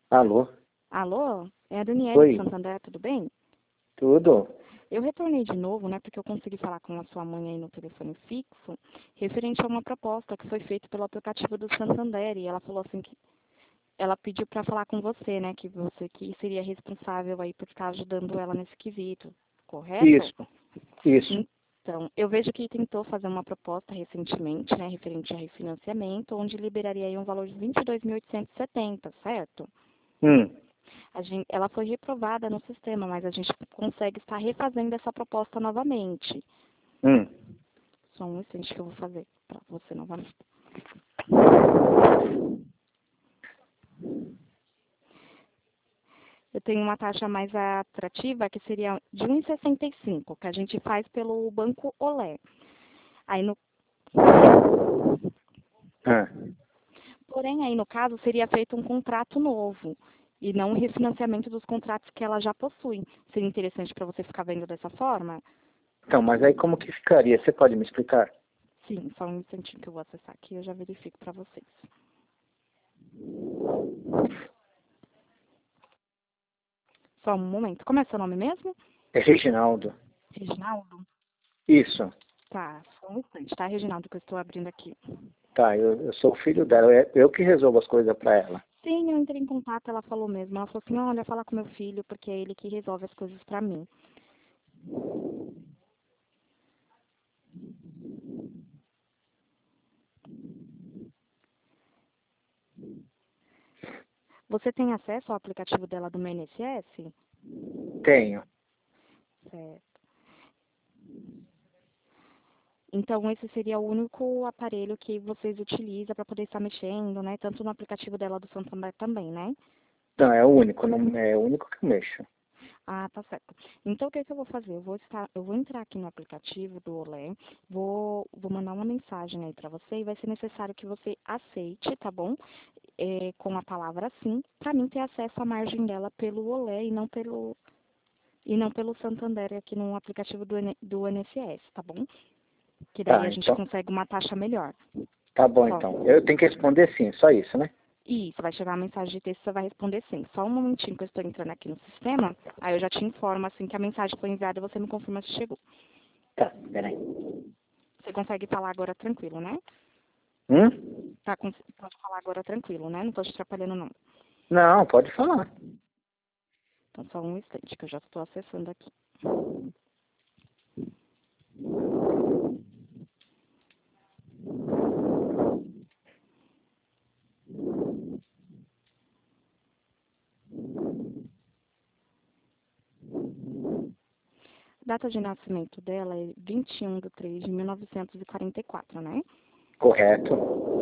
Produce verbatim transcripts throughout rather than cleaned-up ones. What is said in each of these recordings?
Alô? Alô? É a Daniela de Oi, Santander, tudo bem? tudo? Eu retornei de novo, né, porque eu consegui falar com a sua mãe aí no telefone fixo, referente a uma proposta que foi feita pelo aplicativo do Santander, e ela falou assim que ela pediu para falar com você, né, que você que seria responsável aí por estar ajudando ela nesse quesito, correto? Isso, isso. Então, eu vejo que tentou fazer uma proposta recentemente, né, referente a refinanciamento, onde liberaria aí um valor de vinte e dois mil oitocentos e setenta, certo? Hum, A gente, ela foi reprovada no sistema, mas a gente consegue estar refazendo essa proposta novamente. hum. Só um instante que eu vou fazer para você novamente. Eu tenho uma taxa mais atrativa, que seria de um vírgula sessenta e cinco, que a gente faz pelo Banco Olé. Aí no, Ah, porém, aí no caso, seria feito um contrato novo, e não um refinanciamento dos contratos que ela já possui. Seria interessante para você ficar vendo dessa forma? então, mas aí como que ficaria? Você pode me explicar? Sim, só um instantinho que eu vou acessar aqui e eu já verifico para vocês. Só um momento. Como é seu nome mesmo? É Reginaldo. Reginaldo? Isso. Tá, só um instante, tá, Reginaldo, que eu estou abrindo aqui. Tá, eu, eu sou o filho dela. É eu que resolvo as coisas pra ela. Sim, eu entrei em contato, ela falou mesmo. Ela falou assim, olha, fala com meu filho, porque é ele que resolve as coisas pra mim. Você tem acesso ao aplicativo dela do meu I N S S? Tenho. Certo. Então, esse seria o único aparelho que vocês utilizam para poder estar mexendo, né? Tanto no aplicativo dela do Santander também, né? Não, é o único, não é o único que eu mexo. Ah, tá certo. Então, o que, que eu vou fazer? Eu vou, estar, eu vou entrar aqui no aplicativo do Olé, vou, vou mandar uma mensagem aí para você e vai ser necessário que você aceite, tá bom? É, com a palavra sim, para mim ter acesso à margem dela pelo Olé e não pelo, e não pelo Santander aqui no aplicativo do, N- do I N S S, tá bom? Que daí Tá, a gente então. consegue uma taxa melhor. Tá bom, Só. então. Eu tenho que responder sim, só isso, né? Isso, vai chegar uma mensagem de texto, você vai responder sim. Só um momentinho que eu estou entrando aqui no sistema, aí eu já te informo assim que a mensagem foi enviada e você me confirma se chegou. Tá, peraí. Você consegue falar agora tranquilo, né? Hum? Tá, cons- pode falar agora tranquilo, né? Não estou te atrapalhando, não. Não, pode falar. Então, só um instante, que eu já estou acessando aqui. Data de nascimento dela é vinte e um de três de mil novecentos e quarenta e quatro, né? Correto.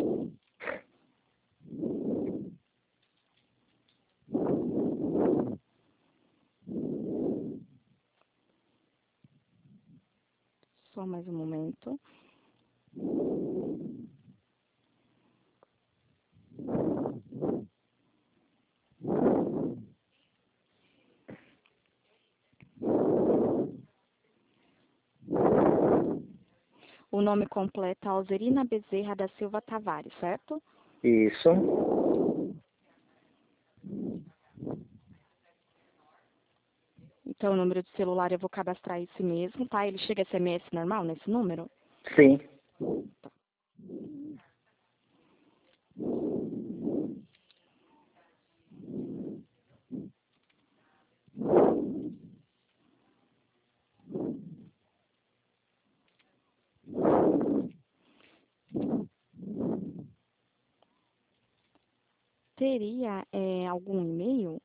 Só mais um momento. O nome completo é Alzerina Bezerra da Silva Tavares, certo? Isso. Então, o número de celular eu vou cadastrar esse mesmo, tá? Ele chega S M S normal nesse número? Sim. Teria é, algum e-mail?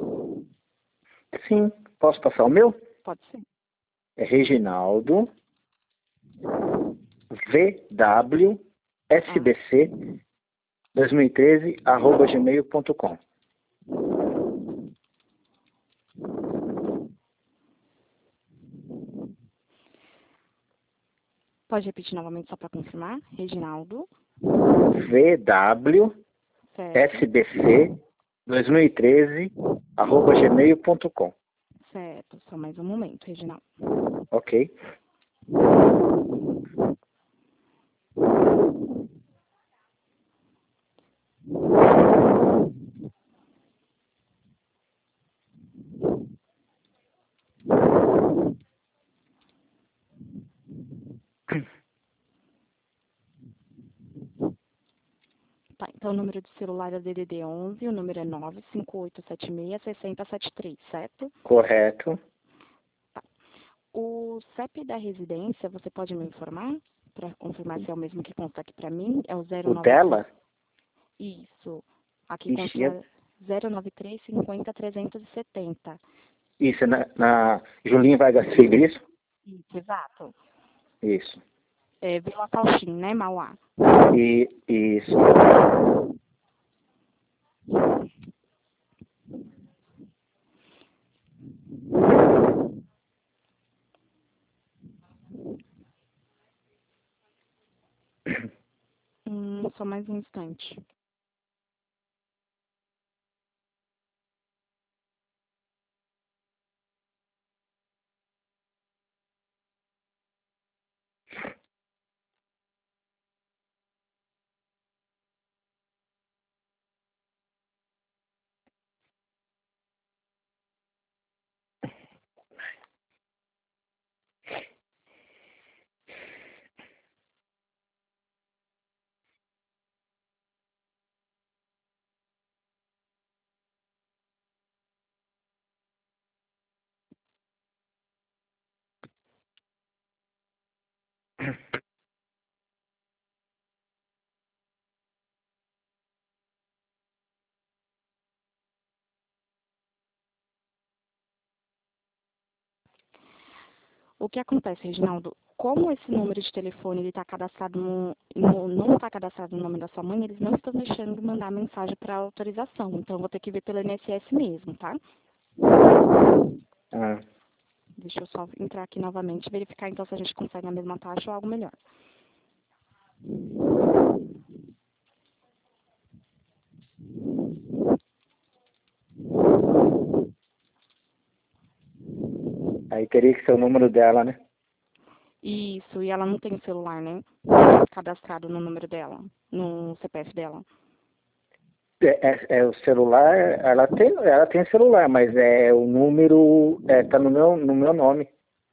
Sim. Posso passar o meu? Pode ser. É Reginaldo V W Ah, S B C dois mil e treze arroba gmail ponto com. pode repetir novamente só para confirmar? Reginaldo, V W certo, S B C dois mil e treze arroba gmail ponto com. certo. Só mais um momento, Reginaldo. Ok. Então, o número de celular é D D D onze, o número é nove cinco oito sete seis, seis zero sete três, certo? Correto. Tá. O C E P da residência, você pode me informar? Para confirmar se é o mesmo que consta aqui para mim, é o zero O nove três. dela? Isso. Aqui Ixi, consta zero nove três cinco zero trezentos e setenta. isso, na, na Julinho Vargas Filho, isso? Isso, exato. Isso. É Vila Cauchim, né, Mauá? E, isso. Hum, só mais um instante. O que acontece, Reginaldo? Como esse número de telefone ele está cadastrado no, no- não está cadastrado no nome da sua mãe, eles não estão deixando de mandar mensagem para autorização. Então, eu vou ter que ver pelo I N S S mesmo, tá? Ah. Deixa eu só entrar aqui novamente e verificar então se a gente consegue a mesma taxa ou algo melhor. Aí teria que ser o número dela, né? Isso, e ela não tem celular, né? Cadastrado no número dela, no C P F dela. É, é- é o celular, ela tem, ela tem celular, mas é o número, é, tá no meu, no meu nome.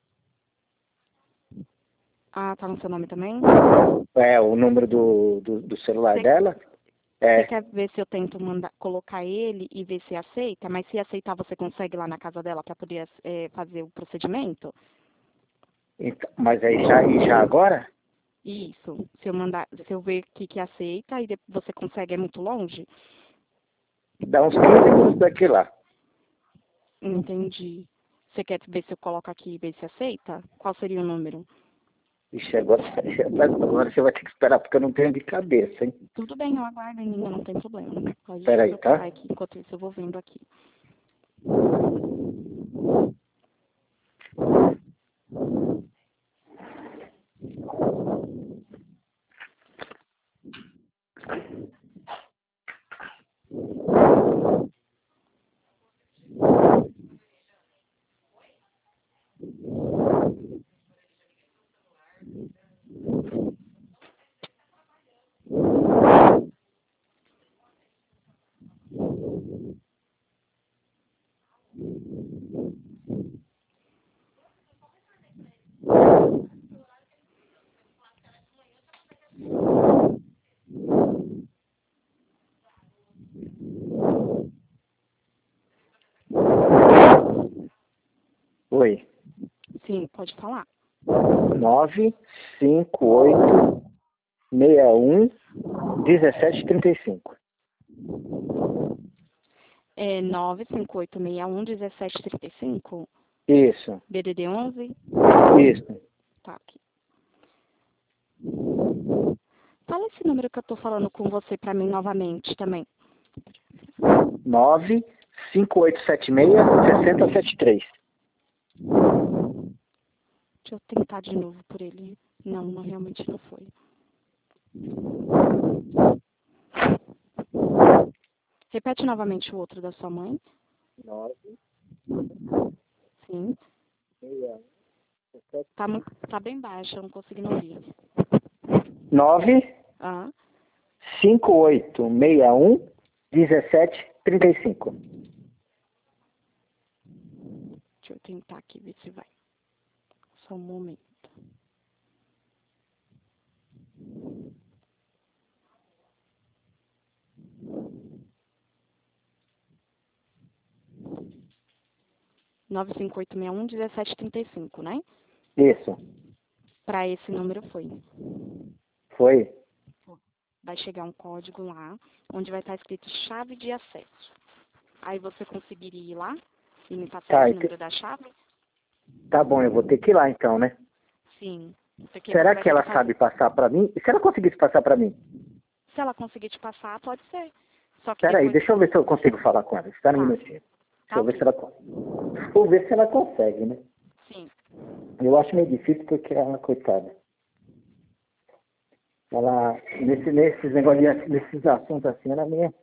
Ah, tá no seu nome também? É, o número do, do, do celular Você dela. você É, quer ver se eu tento mandar, colocar ele e ver se aceita? Mas se aceitar, você consegue ir lá na casa dela para poder eh, fazer o procedimento? então, mas aí já, e já agora? Isso. Se eu mandar, se eu ver que, que aceita, e de- você consegue, é muito longe? Dá uns quinze minutos daqui lá. Entendi. Você quer ver se eu coloco aqui e ver se aceita? Qual seria o número? Ixi, agora, agora você vai ter que esperar, porque eu não tenho de cabeça, hein? Tudo bem, eu aguardo ainda, não tem problema. Pode se Espera aí, preocupar tá? aqui, enquanto isso eu vou vendo aqui. Oi. Sim, pode falar. nove cinco oito seis um um sete três cinco. É nove cinco oito seis um um sete três cinco? Isso, D D D onze? isso. Tá aqui. Fala esse número que eu tô falando com você pra mim novamente também. nove cinco oito sete seis seis zero sete três. Deixa eu tentar de novo por ele. Não, não, realmente não foi. Repete novamente o outro da sua mãe. nove Sim. Tá, muito, tá bem baixo, eu não consigo ouvir. nove Ah, cinco oito seis um um sete três cinco. deixa eu tentar aqui ver se vai. Só um momento. nove cinco oito seis um, um sete três cinco, né? Isso. Para esse número foi. Foi? Vai chegar um código lá, onde vai estar escrito chave de acesso. Aí você conseguiria ir lá e me passar Tá, esse e que- número da chave? Tá bom, eu vou ter que ir lá então, né? Sim. Porque Será você vai que ter ela que fazer... sabe passar pra mim? E se ela conseguisse passar pra mim? Se ela conseguir te passar, pode ser. Só que Peraí, depois... deixa eu ver se eu consigo falar com ela. Espera um Tá. minutinho. Deixa Tá eu ver ok. se ela consegue. Vou ver se ela consegue, né? Sim. Eu acho meio difícil porque ela, coitada. Ela, nesse, nesses negócios, de- nesses assuntos assim, ela é meio...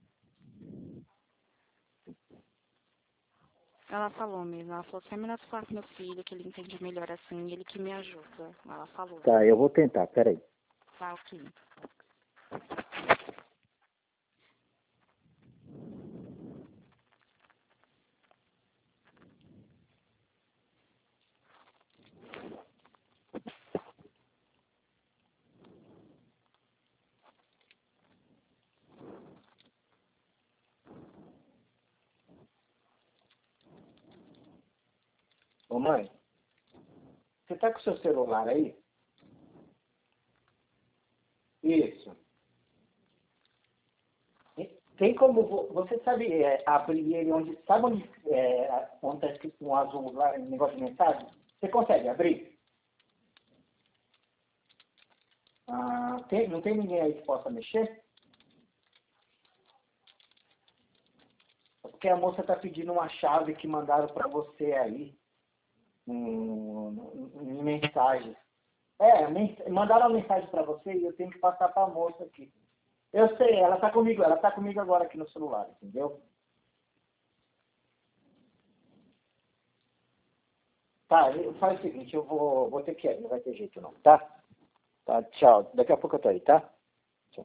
Ela falou mesmo. Ela falou, se é melhor você falar com meu filho, que ele entende melhor assim, ele que me ajuda. Ela falou. Tá, eu vou tentar, peraí. Tá ok. Ô mãe, você tá com o seu celular aí? Isso. Tem como, vo- você sabe é, abrir ele onde, sabe onde é, onde tá escrito um azul lá, um negócio de mensagem? Você consegue abrir? Ah, tem, não tem ninguém aí que possa mexer? Porque a moça tá pedindo uma chave que mandaram para você aí, em, em mensagem. É, mens- mandaram uma mensagem para você e eu tenho que passar para a moça aqui. Eu sei, ela tá comigo, ela tá comigo agora aqui no celular, entendeu? Tá, eu- faz o seguinte, eu vou, vou ter que ir, não vai ter jeito não, tá? Tá, tchau. Daqui a pouco eu tô aí, tá? Tchau.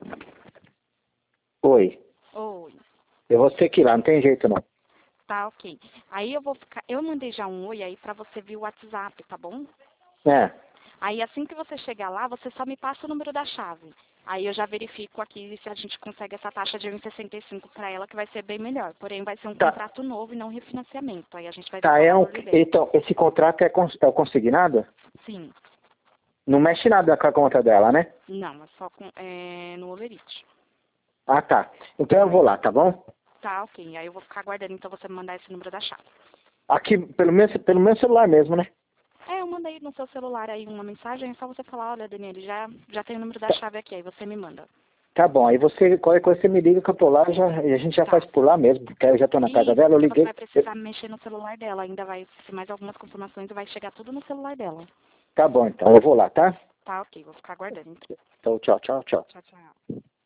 Oi. Oi. Eu vou ter que ir lá, não tem jeito não. Tá ok. Aí eu vou ficar... Eu mandei já um oi aí pra você ver o WhatsApp, tá bom? É, Aí assim que você chegar lá, você só me passa o número da chave. Aí eu já verifico aqui se a gente consegue essa taxa de um vírgula sessenta e cinco para ela, que vai ser bem melhor. Porém, vai ser um tá. contrato novo e não refinanciamento. Aí a gente vai ver Tá, qual é um, valor libera. então, esse contrato é, cons, é o consignado? Sim. Não mexe nada com a conta dela, né? Não, é só com, é, no Overite. Ah, tá. Então eu vou lá, tá bom? Tá, ok. Aí eu vou ficar aguardando, então, você me mandar esse número da chave. Aqui, pelo meu, pelo meu celular mesmo, né? É, eu mandei no seu celular aí uma mensagem, é só você falar, olha, Daniele, já, já tem o número da Tá, chave aqui, aí você me manda. tá bom, aí você, qualquer coisa você me liga que eu tô lá já, e a gente já Tá. faz por lá mesmo, porque eu já tô na casa Isso, dela, eu porque você liguei. vai precisar mexer no celular dela, ainda vai ser mais algumas confirmações e vai chegar tudo no celular dela. Tá bom, então, eu vou lá, tá? Tá, ok, vou ficar aguardando, então. Então, tchau, tchau, tchau. Tchau, tchau.